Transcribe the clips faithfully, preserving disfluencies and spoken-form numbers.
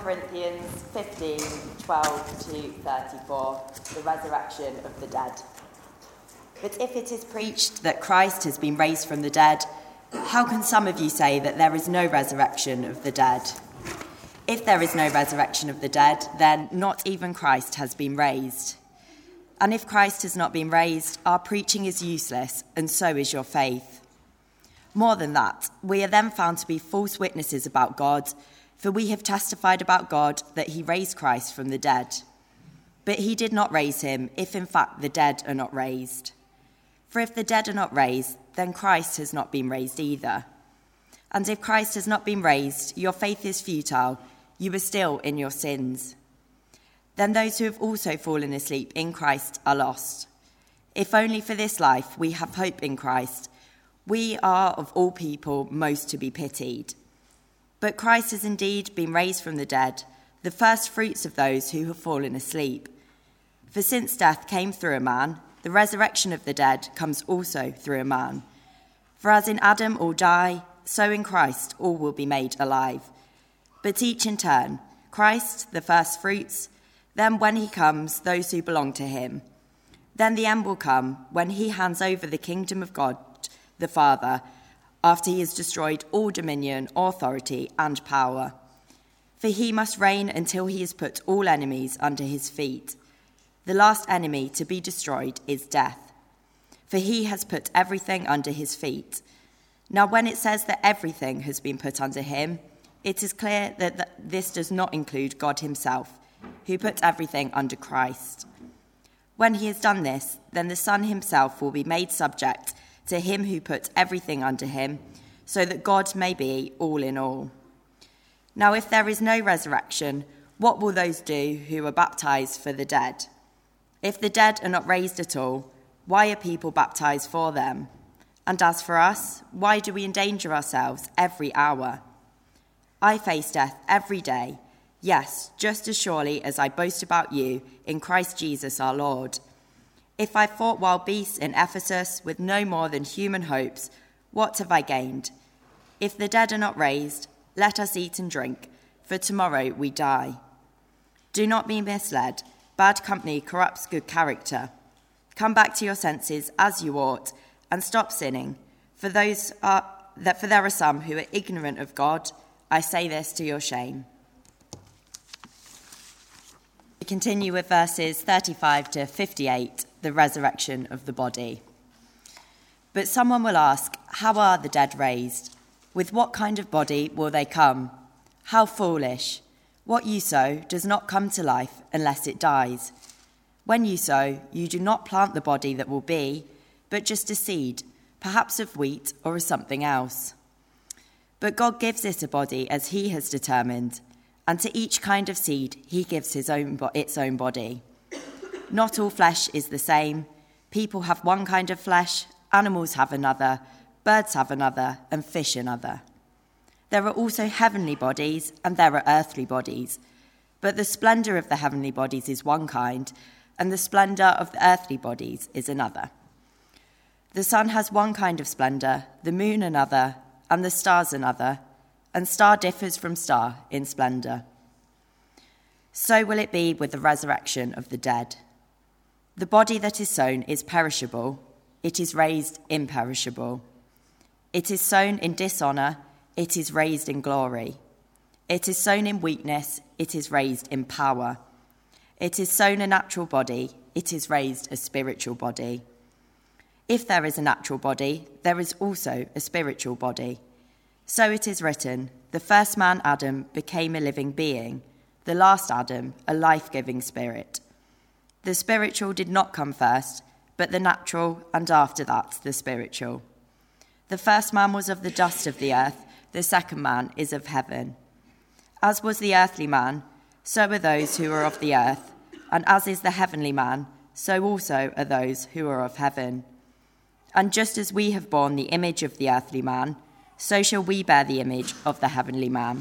Corinthians fifteen, twelve to thirty-four, the resurrection of the dead. But if it is preached that Christ has been raised from the dead, how can some of you say that there is no resurrection of the dead? If there is no resurrection of the dead, then not even Christ has been raised. And if Christ has not been raised, our preaching is useless, and so is your faith. More than that, we are then found to be false witnesses about God, for we have testified about God that he raised Christ from the dead. But he did not raise him, if in fact the dead are not raised. For if the dead are not raised, then Christ has not been raised either. And if Christ has not been raised, your faith is futile, you are still in your sins. Then those who have also fallen asleep in Christ are lost. If only for this life we have hope in Christ, we are of all people most to be pitied. But Christ has indeed been raised from the dead, the first fruits of those who have fallen asleep. For since death came through a man, the resurrection of the dead comes also through a man. For as in Adam all die, so in Christ all will be made alive. But each in turn, Christ the first fruits, then when he comes, those who belong to him. Then the end will come when he hands over the kingdom of God, the Father, after he has destroyed all dominion, authority, and power. For he must reign until he has put all enemies under his feet. The last enemy to be destroyed is death, for he has put everything under his feet. Now when it says that everything has been put under him, it is clear that th- this does not include God himself, who put everything under Christ. When he has done this, then the Son himself will be made subject to him who put everything under him, so that God may be all in all. Now if there is no resurrection, what will those do who are baptized for the dead? If the dead are not raised at all, why are people baptized for them? And as for us, why do we endanger ourselves every hour? I face death every day, yes, just as surely as I boast about you in Christ Jesus our Lord. If I fought wild beasts in Ephesus with no more than human hopes, what have I gained? If the dead are not raised, let us eat and drink, for tomorrow we die. Do not be misled. Bad company corrupts good character. Come back to your senses as you ought, and stop sinning, for those are that for there are some who are ignorant of God. I say this to your shame. We continue with verses thirty-five to fifty-eight, the resurrection of the body. But someone will ask, how are the dead raised? With what kind of body will they come? How foolish! What you sow does not come to life unless it dies. When you sow, you do not plant the body that will be, but just a seed, perhaps of wheat or of something else. But God gives it a body as he has determined, and to each kind of seed he gives his own its own body. Not all flesh is the same. People have one kind of flesh, animals have another, birds have another, and fish another. There are also heavenly bodies, and there are earthly bodies. But the splendor of the heavenly bodies is one kind, and the splendor of the earthly bodies is another. The sun has one kind of splendor, the moon another, and the stars another, and star differs from star in splendor. So will it be with the resurrection of the dead. The body that is sown is perishable, it is raised imperishable. It is sown in dishonor, it is raised in glory. It is sown in weakness, it is raised in power. It is sown a natural body, it is raised a spiritual body. If there is a natural body, there is also a spiritual body. So it is written, the first man Adam became a living being, the last Adam a life-giving spirit. The spiritual did not come first, but the natural, and after that the spiritual. The first man was of the dust of the earth, the second man is of heaven. As was the earthly man, so are those who are of the earth, and as is the heavenly man, so also are those who are of heaven. And just as we have borne the image of the earthly man, so shall we bear the image of the heavenly man.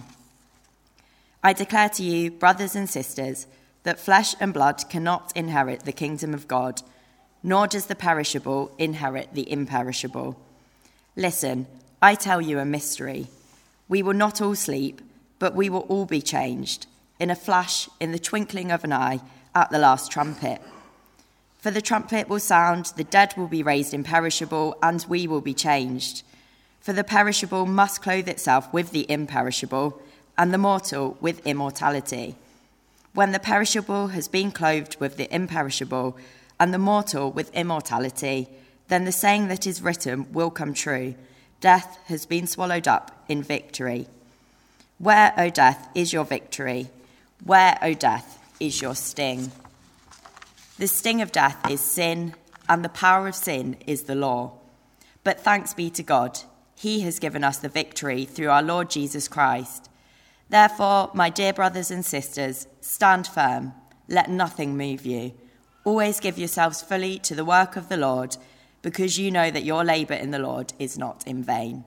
I declare to you, brothers and sisters, that flesh and blood cannot inherit the kingdom of God, nor does the perishable inherit the imperishable. Listen, I tell you a mystery. We will not all sleep, but we will all be changed. in a flash, in the twinkling of an eye, at the last trumpet. For the trumpet will sound, the dead will be raised imperishable, and we will be changed. For the perishable must clothe itself with the imperishable, and the mortal with immortality. When the perishable has been clothed with the imperishable, and the mortal with immortality, then the saying that is written will come true: death has been swallowed up in victory. Where, O death, is your victory? Where, O death, is your sting? The sting of death is sin, and the power of sin is the law. But thanks be to God, he has given us the victory through our Lord Jesus Christ. Therefore, my dear brothers and sisters, stand firm, let nothing move you. Always give yourselves fully to the work of the Lord, because you know that your labour in the Lord is not in vain.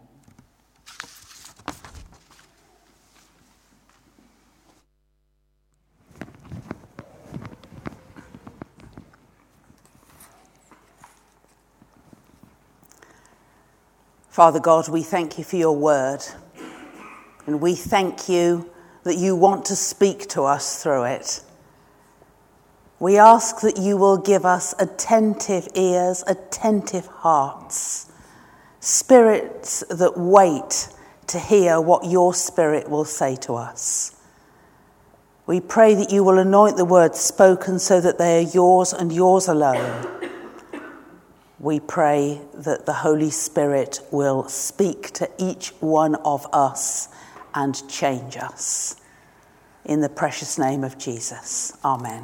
Father God, we thank you for your word, and we thank you that you want to speak to us through it. We ask that you will give us attentive ears, attentive hearts, spirits that wait to hear what your Spirit will say to us. We pray that you will anoint the words spoken so that they are yours and yours alone. We pray that the Holy Spirit will speak to each one of us and change us. In the precious name of Jesus. Amen.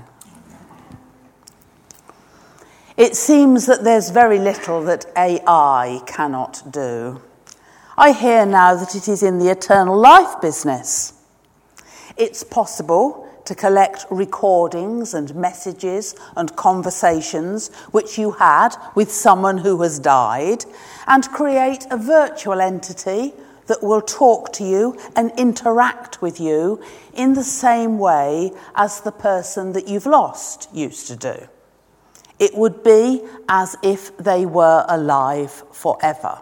It seems that there's very little that A I cannot do. I hear now that it is in the eternal life business. It's possible to collect recordings and messages and conversations which you had with someone who has died and create a virtual entity that will talk to you and interact with you in the same way as the person that you've lost used to do. It would be as if they were alive forever.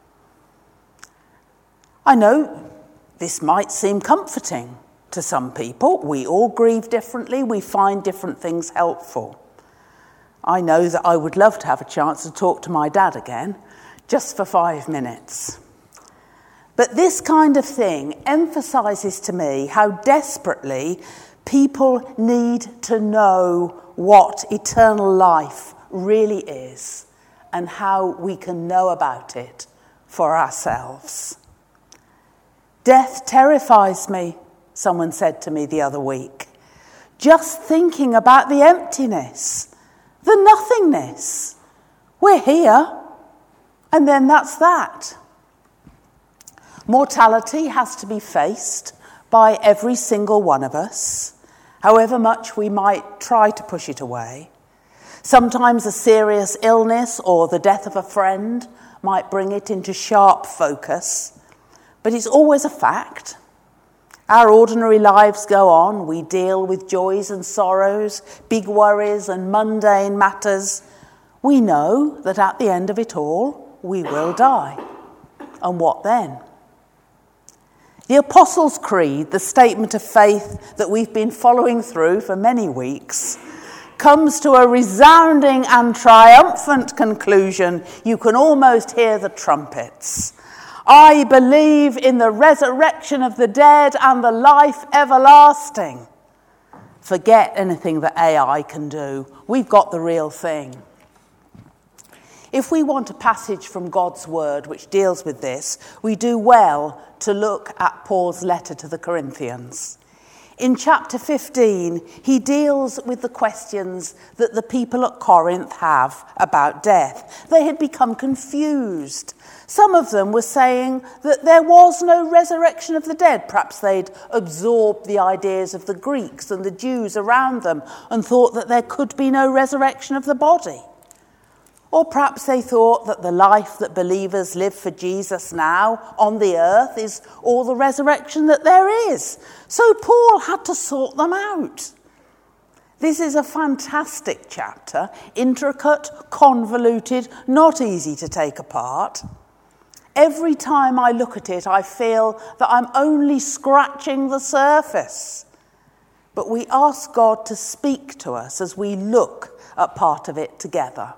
I know this might seem comforting to some people. We all grieve differently. We find different things helpful. I know that I would love to have a chance to talk to my dad again, just for five minutes. But this kind of thing emphasises to me how desperately people need to know what eternal life really is and how we can know about it for ourselves. Death terrifies me, someone said to me the other week. Just thinking about the emptiness, the nothingness. We're here, and then that's that. Mortality has to be faced by every single one of us, however much we might try to push it away. Sometimes a serious illness or the death of a friend might bring it into sharp focus, but it's always a fact. Our ordinary lives go on. We deal with joys and sorrows, big worries and mundane matters. We know that at the end of it all, we will die. And what then? The Apostles' Creed, the statement of faith that we've been following through for many weeks, comes to a resounding and triumphant conclusion. You can almost hear the trumpets. I believe in the resurrection of the dead and the life everlasting. Forget anything that A I can do. We've got the real thing. If we want a passage from God's word which deals with this, we do well to look at Paul's letter to the Corinthians. In chapter fifteen, he deals with the questions that the people at Corinth have about death. They had become confused. Some of them were saying that there was no resurrection of the dead. Perhaps they'd absorbed the ideas of the Greeks and the Jews around them and thought that there could be no resurrection of the body. Or perhaps they thought that the life that believers live for Jesus now on the earth is all the resurrection that there is. So Paul had to sort them out. This is a fantastic chapter, intricate, convoluted, not easy to take apart. Every time I look at it, I feel that I'm only scratching the surface. but we ask God to speak to us as we look at part of it together.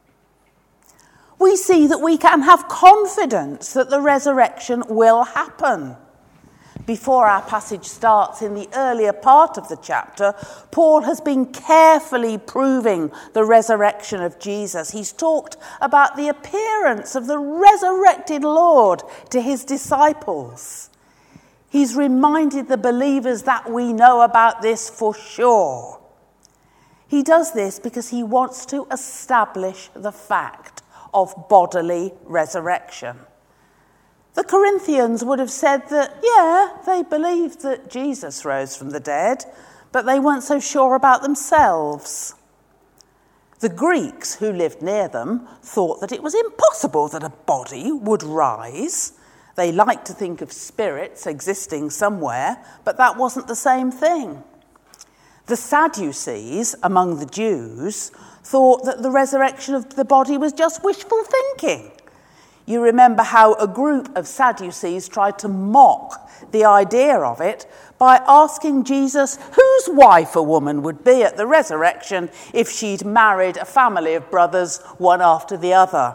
We see that we can have confidence that the resurrection will happen. Before our passage starts, in the earlier part of the chapter, Paul has been carefully proving the resurrection of Jesus. He's talked about the appearance of the resurrected Lord to his disciples. He's reminded the believers that we know about this for sure. He does this because he wants to establish the fact of bodily resurrection. The Corinthians would have said that, yeah, they believed that Jesus rose from the dead, but they weren't so sure about themselves. The Greeks who lived near them thought that it was impossible that a body would rise. They liked to think of spirits existing somewhere, but that wasn't the same thing. The Sadducees, among the Jews, thought that the resurrection of the body was just wishful thinking. You remember how a group of Sadducees tried to mock the idea of it by asking Jesus whose wife a woman would be at the resurrection if she'd married a family of brothers, one after the other.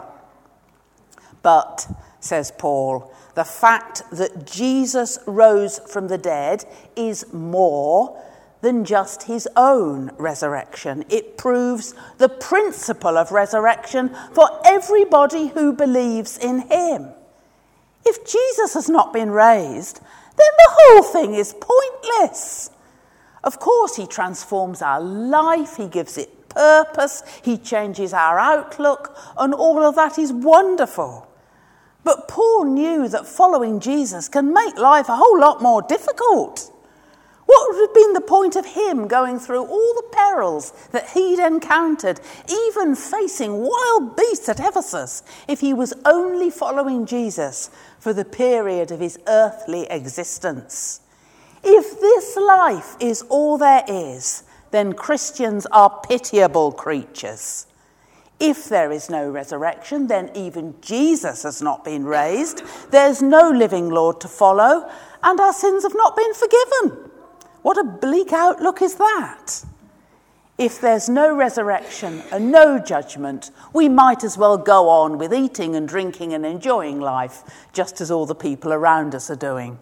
But, says Paul, the fact that Jesus rose from the dead is more than just his own resurrection. It proves the principle of resurrection for everybody who believes in him. If Jesus has not been raised, then the whole thing is pointless. Of course, he transforms our life, he gives it purpose, he changes our outlook, and all of that is wonderful. But Paul knew that following Jesus can make life a whole lot more difficult. What would have been the point of him going through all the perils that he'd encountered, even facing wild beasts at Ephesus, if he was only following Jesus for the period of his earthly existence? If this life is all there is, then Christians are pitiable creatures. If there is no resurrection, then even Jesus has not been raised. There's no living Lord to follow, and our sins have not been forgiven. What a bleak outlook is that? If there's no resurrection and no judgment, we might as well go on with eating and drinking and enjoying life, just as all the people around us are doing.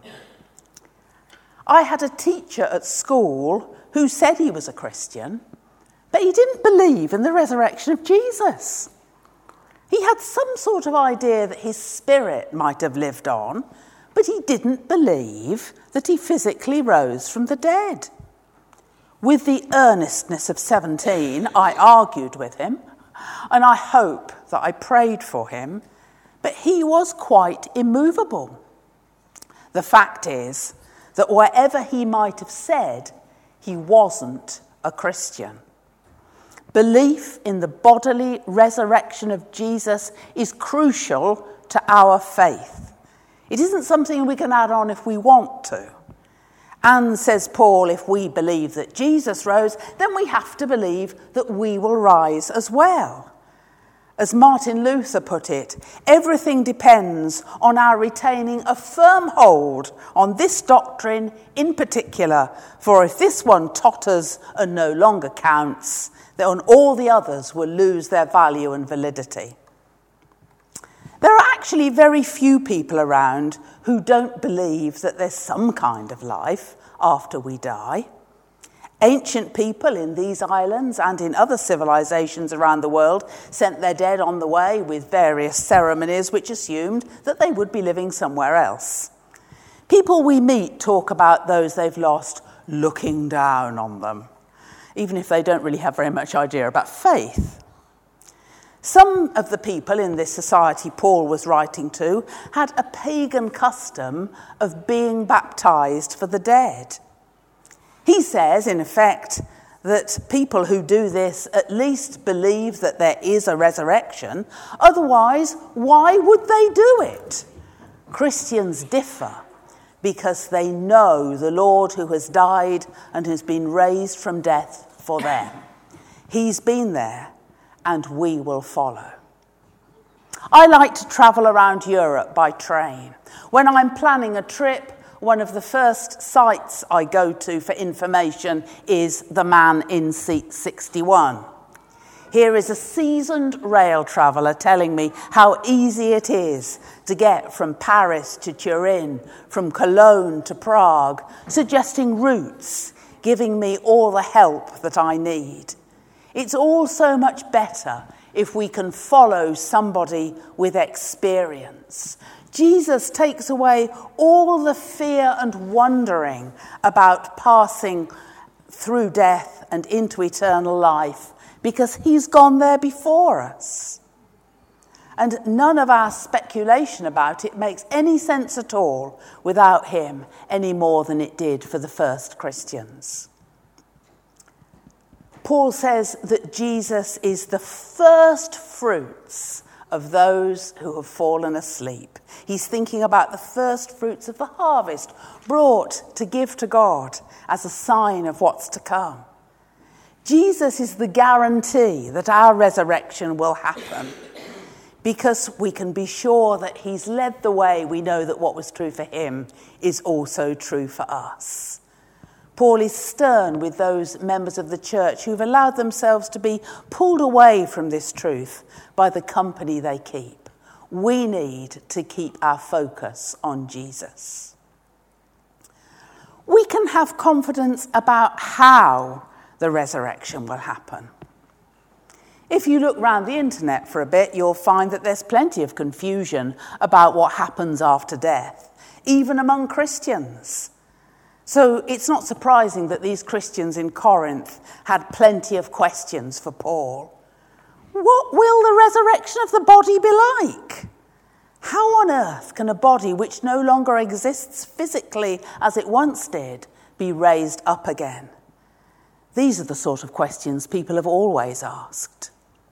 I had a teacher at school who said he was a Christian, but he didn't believe in the resurrection of Jesus. He had some sort of idea that his spirit might have lived on, but he didn't believe that he physically rose from the dead. With the earnestness of seventeen, I argued with him, and I hope that I prayed for him, but he was quite immovable. The fact is that whatever he might have said, he wasn't a Christian. Belief in the bodily resurrection of Jesus is crucial to our faith. It isn't something we can add on if we want to. And, says Paul, if we believe that Jesus rose, then we have to believe that we will rise as well. As Martin Luther put it, everything depends on our retaining a firm hold on this doctrine in particular, for if this one totters and no longer counts, then all the others will lose their value and validity. There are actually very few people around who don't believe that there's some kind of life after we die. Ancient people in these islands and in other civilizations around the world sent their dead on the way with various ceremonies which assumed that they would be living somewhere else. People we meet talk about those they've lost looking down on them, even if they don't really have very much idea about faith. Some of the people in this society Paul was writing to had a pagan custom of being baptized for the dead. He says, in effect, that people who do this at least believe that there is a resurrection. Otherwise, why would they do it? Christians differ because they know the Lord who has died and has been raised from death for them. He's been there, and we will follow. I like to travel around Europe by train. When I'm planning a trip, one of the first sites I go to for information is the man in seat sixty-one. Here is a seasoned rail traveller telling me how easy it is to get from Paris to Turin, from Cologne to Prague, suggesting routes, giving me all the help that I need. It's all so much better if we can follow somebody with experience. Jesus takes away all the fear and wondering about passing through death and into eternal life, because he's gone there before us. And none of our speculation about it makes any sense at all without him, any more than it did for the first Christians. Paul says that Jesus is the first fruits of those who have fallen asleep. He's thinking about the first fruits of the harvest brought to give to God as a sign of what's to come. Jesus is the guarantee that our resurrection will happen, because we can be sure that he's led the way. We know that what was true for him is also true for us. Paul is stern with those members of the church who've allowed themselves to be pulled away from this truth by the company they keep. We need to keep our focus on Jesus. We can have confidence about how the resurrection will happen. If you look around the internet for a bit, you'll find that there's plenty of confusion about what happens after death, even among Christians. So it's not surprising that these Christians in Corinth had plenty of questions for Paul. What will the resurrection of the body be like? How on earth can a body which no longer exists physically as it once did be raised up again? These are the sort of questions people have always asked.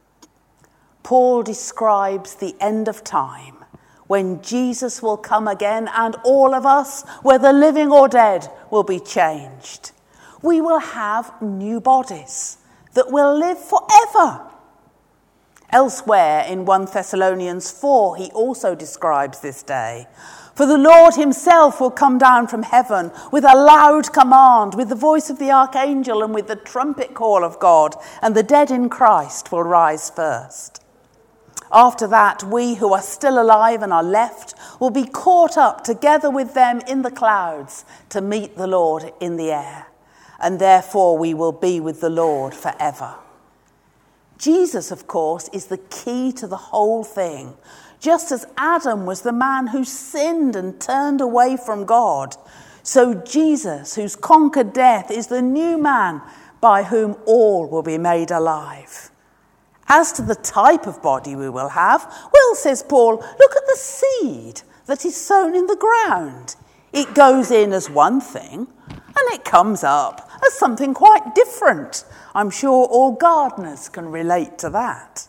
Paul describes the end of time, when Jesus will come again and all of us, whether living or dead, will be changed. We will have new bodies that will live forever. Elsewhere in First Thessalonians four, he also describes this day. For the Lord himself will come down from heaven with a loud command, with the voice of the archangel and with the trumpet call of God, and the dead in Christ will rise first. After that, we who are still alive and are left will be caught up together with them in the clouds to meet the Lord in the air, and therefore we will be with the Lord forever. Jesus, of course, is the key to the whole thing. Just as Adam was the man who sinned and turned away from God, so Jesus, who's conquered death, is the new man by whom all will be made alive. As to the type of body we will have, well, says Paul, look at the seed that is sown in the ground. It goes in as one thing, and it comes up as something quite different. I'm sure all gardeners can relate to that.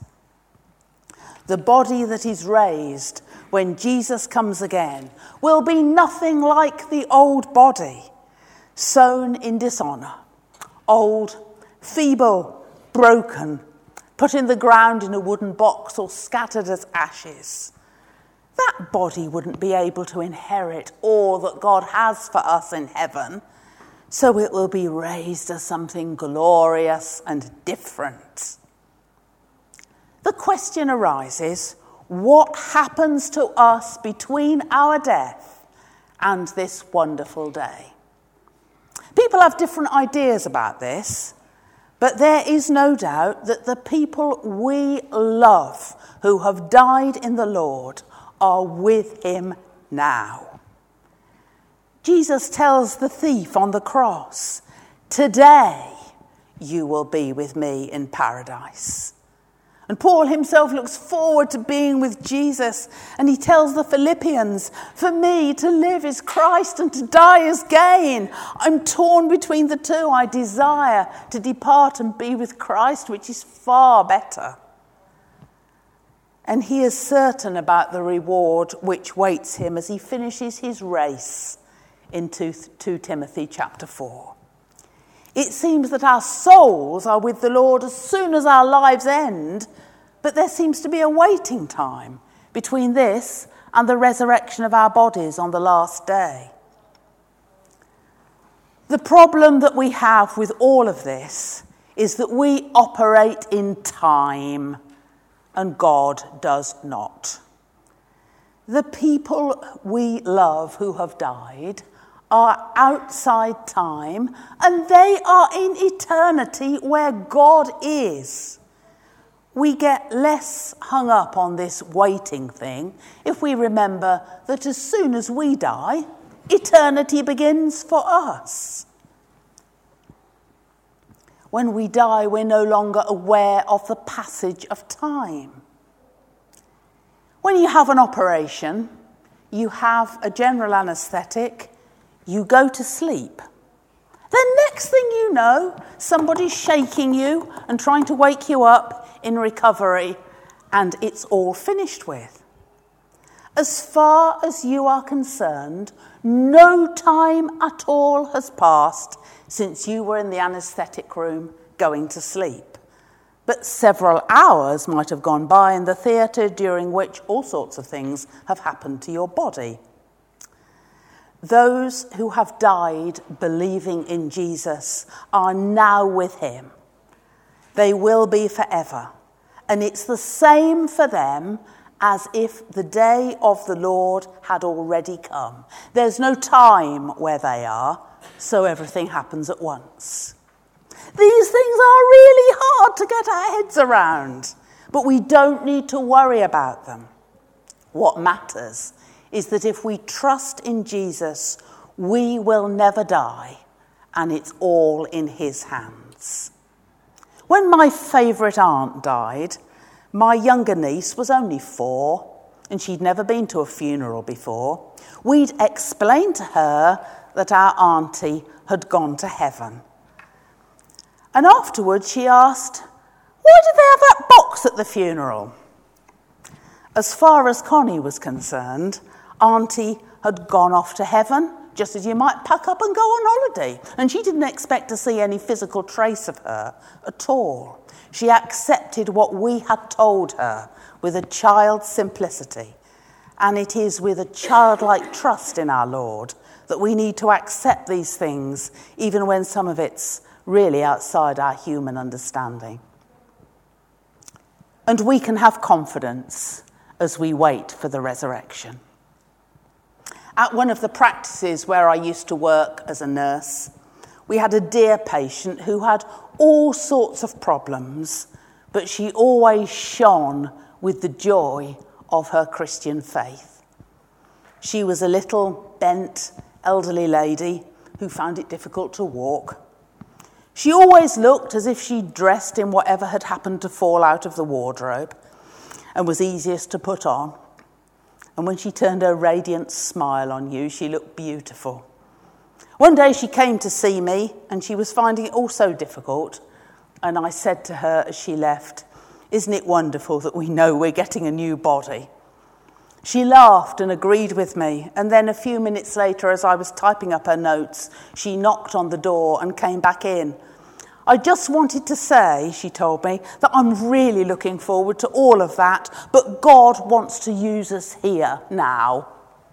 The body that is raised when Jesus comes again will be nothing like the old body, sown in dishonour, old, feeble, broken, put in the ground in a wooden box or scattered as ashes. That body wouldn't be able to inherit all that God has for us in heaven, so it will be raised as something glorious and different. The question arises, what happens to us between our death and this wonderful day? People have different ideas about this, but there is no doubt that the people we love who have died in the Lord are with him now. Jesus tells the thief on the cross, today you will be with me in paradise. And Paul himself looks forward to being with Jesus, and he tells the Philippians, for me to live is Christ and to die is gain. I'm torn between the two. I desire to depart and be with Christ, which is far better. And he is certain about the reward which waits him as he finishes his race in Second Timothy chapter four. It seems that our souls are with the Lord as soon as our lives end, but there seems to be a waiting time between this and the resurrection of our bodies on the last day. The problem that we have with all of this is that we operate in time and God does not. The people we love who have died are outside time and they are in eternity where God is. We get less hung up on this waiting thing if we remember that as soon as we die, eternity begins for us. When we die, we're no longer aware of the passage of time. When you have an operation, you have a general anaesthetic, you go to sleep. Then next thing you know, somebody's shaking you and trying to wake you up in recovery, and it's all finished with. As far as you are concerned, no time at all has passed since you were in the anaesthetic room going to sleep. But several hours might have gone by in the theatre during which all sorts of things have happened to your body. Those who have died believing in Jesus are now with him. They will be forever. And it's the same for them as if the day of the Lord had already come. There's no time where they are, so everything happens at once. These things are really hard to get our heads around, but we don't need to worry about them. What matters is that if we trust in Jesus, we will never die, and it's all in his hands. When my favourite aunt died, my younger niece was only four, and she'd never been to a funeral before. We'd explained to her that our auntie had gone to heaven. And afterwards she asked, why did they have that box at the funeral? As far as Connie was concerned, Auntie had gone off to heaven, just as you might pack up and go on holiday. And she didn't expect to see any physical trace of her at all. She accepted what we had told her with a child's simplicity. And it is with a childlike trust in our Lord that we need to accept these things, even when some of it's really outside our human understanding. And we can have confidence as we wait for the resurrection. At one of the practices where I used to work as a nurse, we had a dear patient who had all sorts of problems, but she always shone with the joy of her Christian faith. She was a little bent, elderly lady who found it difficult to walk. She always looked as if she'd dressed in whatever had happened to fall out of the wardrobe and was easiest to put on. And when she turned her radiant smile on you, she looked beautiful. One day she came to see me and she was finding it all so difficult. And I said to her as she left, isn't it wonderful that we know we're getting a new body? She laughed and agreed with me. And then a few minutes later, as I was typing up her notes, she knocked on the door and came back in. I just wanted to say, she told me, that I'm really looking forward to all of that, but God wants to use us here now.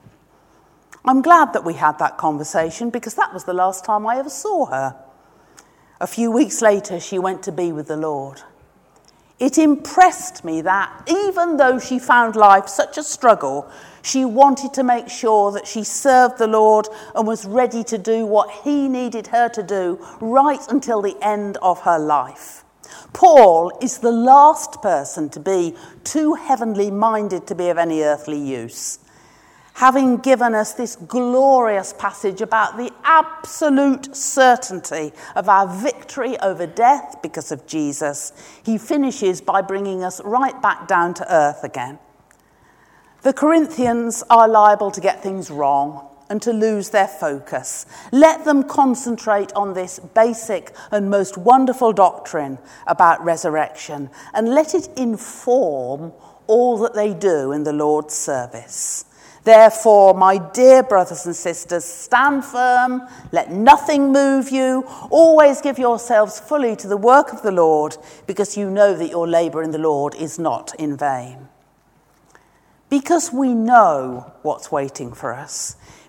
I'm glad that we had that conversation because that was the last time I ever saw her. A few weeks later, she went to be with the Lord. It impressed me that even though she found life such a struggle, she wanted to make sure that she served the Lord and was ready to do what he needed her to do right until the end of her life. Paul is the last person to be too heavenly minded to be of any earthly use. Having given us this glorious passage about the absolute certainty of our victory over death because of Jesus, he finishes by bringing us right back down to earth again. The Corinthians are liable to get things wrong and to lose their focus. Let them concentrate on this basic and most wonderful doctrine about resurrection and let it inform all that they do in the Lord's service. Therefore, my dear brothers and sisters, stand firm, let nothing move you, always give yourselves fully to the work of the Lord, because you know that your labour in the Lord is not in vain. Because we know what's waiting for us,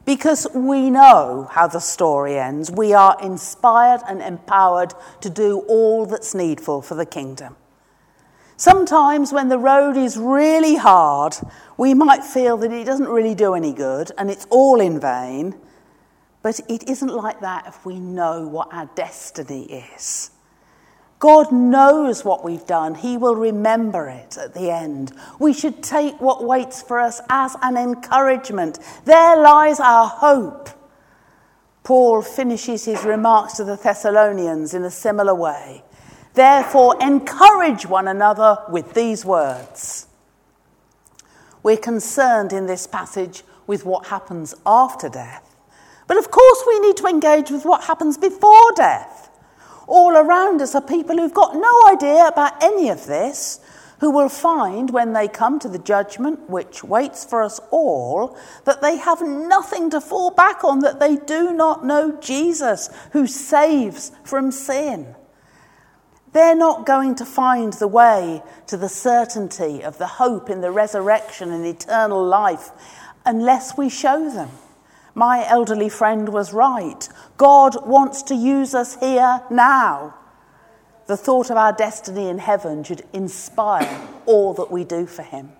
Because we know how the story ends, we are inspired and empowered to do all that's needful for the kingdom. Sometimes when the road is really hard, we might feel that it doesn't really do any good and it's all in vain. But it isn't like that if we know what our destiny is. God knows what we've done. He will remember it at the end. We should take what waits for us as an encouragement. There lies our hope. Paul finishes his remarks to the Thessalonians in a similar way. Therefore, encourage one another with these words. We're concerned in this passage with what happens after death. But of course we need to engage with what happens before death. All around us are people who've got no idea about any of this, who will find when they come to the judgment which waits for us all, that they have nothing to fall back on, that they do not know Jesus, who saves from sin. They're not going to find the way to the certainty of the hope in the resurrection and eternal life unless we show them. My elderly friend was right. God wants to use us here now. The thought of our destiny in heaven should inspire all that we do for him.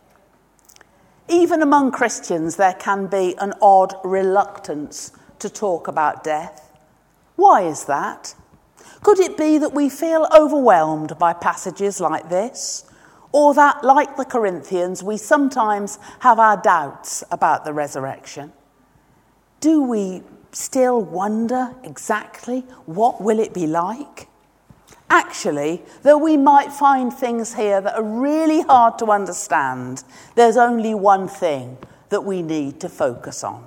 Even among Christians, there can be an odd reluctance to talk about death. Why is that? Could it be that we feel overwhelmed by passages like this? Or that, like the Corinthians, we sometimes have our doubts about the resurrection? Do we still wonder exactly what will it be like? Actually, though we might find things here that are really hard to understand, there's only one thing that we need to focus on.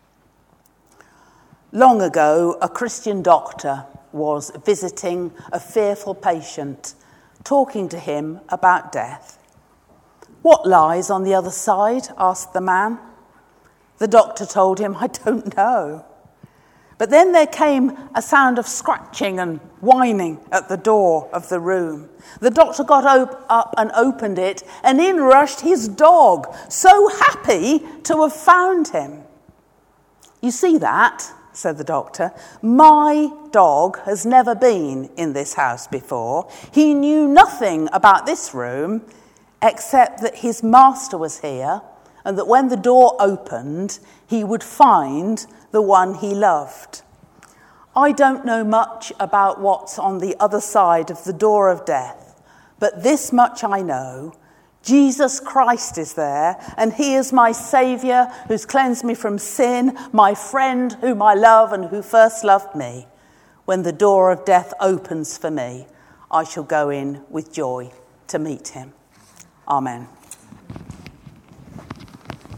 Long ago, a Christian doctor was visiting a fearful patient, talking to him about death. "What lies on the other side?" asked the man. The doctor told him, "I don't know." But then there came a sound of scratching and whining at the door of the room. The doctor got op- up and opened it, and in rushed his dog, so happy to have found him. "You see that?" said the doctor. "My dog has never been in this house before. He knew nothing about this room except that his master was here, and that when the door opened, he would find the one he loved." I don't know much about what's on the other side of the door of death, but this much I know. Jesus Christ is there, and he is my Saviour who's cleansed me from sin, my friend whom I love and who first loved me. When the door of death opens for me, I shall go in with joy to meet him. Amen.